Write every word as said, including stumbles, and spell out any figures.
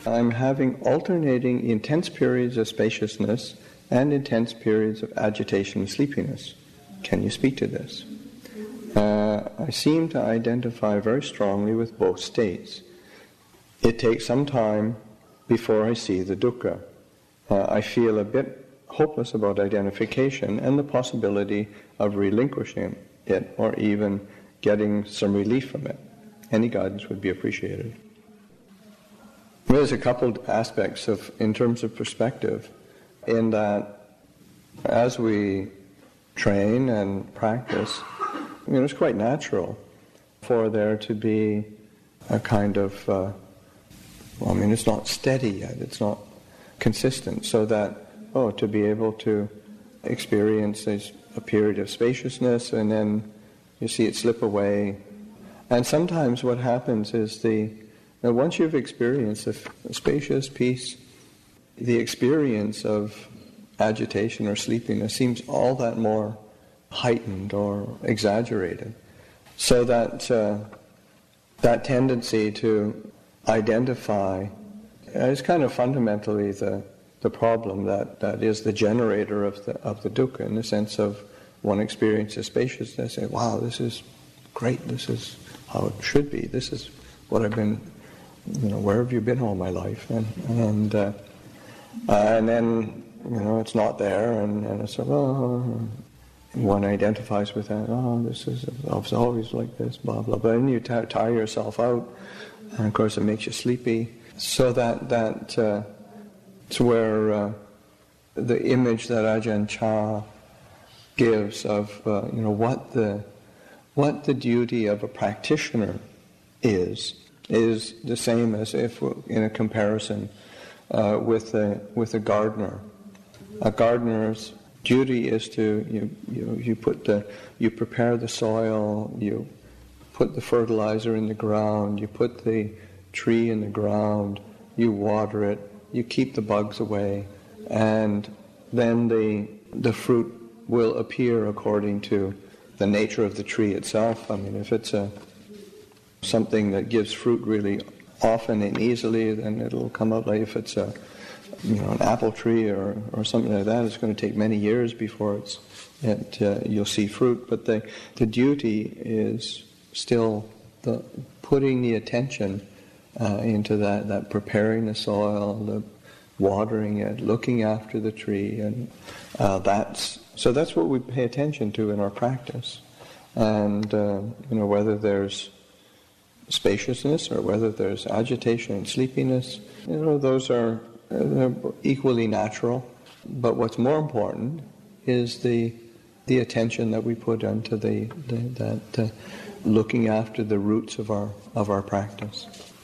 I'm having alternating intense periods of spaciousness and intense periods of agitation and sleepiness. Can you speak to this? Uh, I seem to identify very strongly with both states. It takes some time before I see the dukkha. Uh, I feel a bit hopeless about identification and the possibility of relinquishing it or even getting some relief from it. Any guidance would be appreciated. There's a couple of aspects of, in terms of perspective, in that as we train and practice, you know, it's quite natural for there to be a kind of, uh, well, I mean, it's not steady yet, it's not consistent, so that, oh, to be able to experience a, a period of spaciousness and then you see it slip away. And sometimes what happens is the, now once you've experienced a, a spacious peace, the experience of agitation or sleepiness seems all that more heightened or exaggerated. So that uh, that tendency to identify is kind of fundamentally the the problem that, that is the generator of the of the dukkha, in the sense of one experiences spaciousness and, wow, this is great, this is how it should be, this is what I've been, you know, where have you been all my life? And and uh, uh, and then, you know, it's not there, and, and it's sort of, oh, one identifies with that, oh, this is, I was always like this, blah, blah, blah. And you t- tire yourself out, and of course it makes you sleepy. So that, that uh, it's where uh, the image that Ajahn Chah gives of, uh, you know, what the, what the duty of a practitioner is, is the same as if, in a comparison, uh, with a, with a gardener. A gardener's duty is to, you, you you put the you prepare the soil, you put the fertilizer in the ground, you put the tree in the ground, you water it, you keep the bugs away, and then the the fruit will appear according to the nature of the tree itself. I mean, if it's a something that gives fruit really often and easily, then it'll come out. Like if it's a you know, an apple tree or, or something like that, it's going to take many years before it's it, uh, you'll see fruit. But the the duty is still the putting the attention uh, into that, that preparing the soil, the watering it, looking after the tree, and uh, that's so that's what we pay attention to in our practice. And uh, you know, whether there's spaciousness or whether there's agitation and sleepiness, you know, those are they're equally natural, but what's more important is the the attention that we put into the, the that uh, looking after the roots of our of our practice.